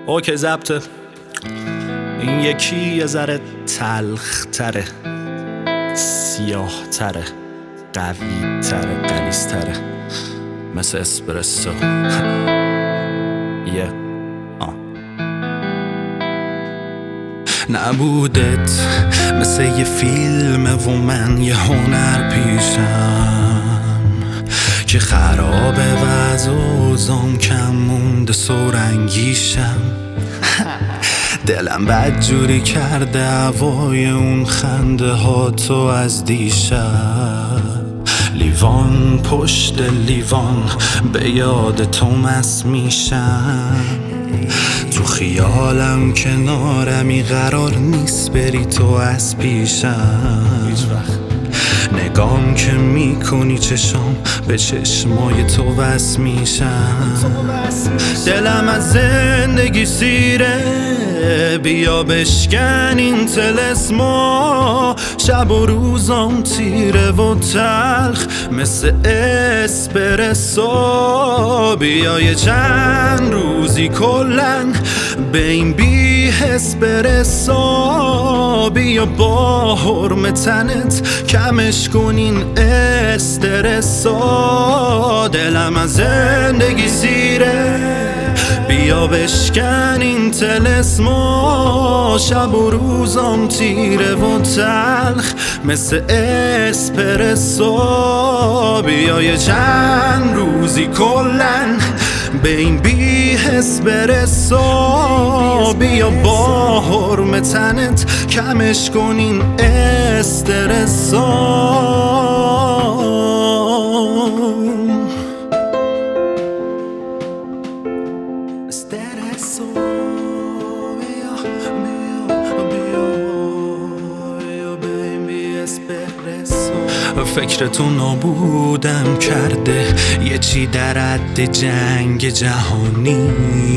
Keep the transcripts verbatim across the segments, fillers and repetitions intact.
اوکی ضبطه. این یکی یه ذره تلخ تره، سیاه تره، قوی تره، قلیز تره، مثل اسپرسو. یه آه نبودت مثل یه فیلم و من یه هنر پیشم که خرابه وضع و زام کم مونده سرنگیشم. دلم بد جوری کرده هوای اون خنده ها تو از دیشب. لیوان پشت لیوان به یاد تو مست میشم. تو خیالم کنارمی قرار نیست بری تو از پیشم. نگام که میکنی چشام به چشمای تو وصل میشم. دلم از زندگی سیره، بیا بشکن این طلسما. شب و روزام تیره و تلخ مثل اسپرسو. بیا یه چند روزی کلن به این بی اسپرسو. بیا با حرم تنت کمش کن این استرسو. دلم از زندگی سیره، بیا بشکن این طلسما. شب و روزام تیره و تلخ مثل اسپرسو. بیا یه چند روزی کلن به این بی اسپرسو. بیا با حرم تنت کمش کن این استرسو. فکر تو نابودم کرده یه چی در حد جنگ جهانی.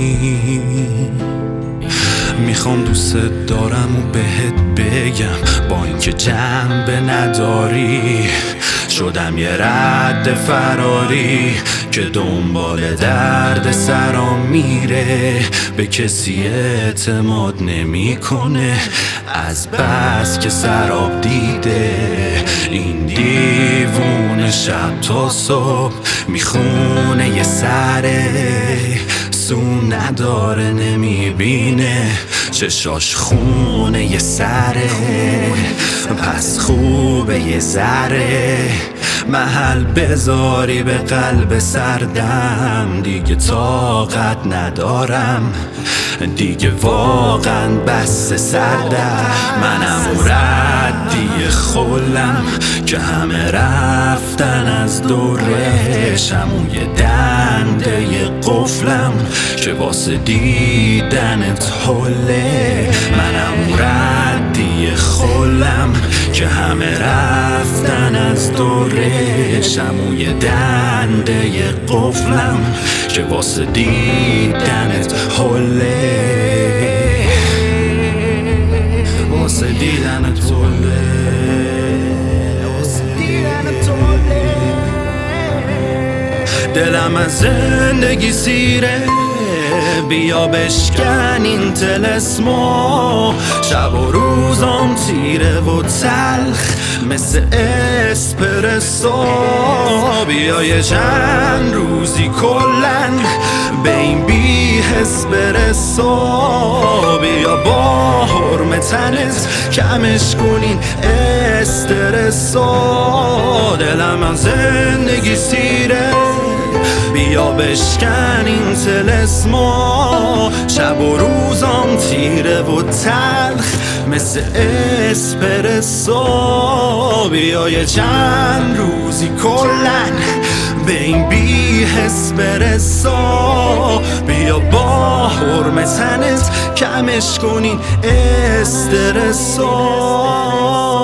میخوام دوست دارم و بهت بگم با اینکه جنبه نداری. شدم یه رد فراری که دنبال درد سرام میره. به کسی اعتماد نمیکنه از بس که سراب دیده. این دیوونه شب تا صبح میخونه یه سره. سو نداره نمیبینه چشاش خونه یه سره. پس خوبه یه ذره محل بذاری به قلب سردم. دیگه طاقت ندارم دیگه واقعا بس سردم. منم ردی خلم که همه رفتن از دورشم. اون یه دنده یه قفلم که واسه دیدنت حله. منم ردی خلم که همه رفتن از دورشم. اون یه دنده یه قفلم که واسه دیدنت حله. واسه دیدنت حله. دلم از زندگی سیره، بیا بشکن این طلسما. شب و روزام تیره و تلخ مثل اسپرسو. بیا یه چند روزی کلن به این بی اسپرسو. بیا با حرم تنت کمش کن این استرسو. دلم از زندگی سیره، بیا بشکن این طلسما. شب و روزام تیره و تلخ مثل اسپرسو. بیا یه چند روزی کلن به این بی اسپرسو. بیا با حرم تنت کمش کن این استرسو.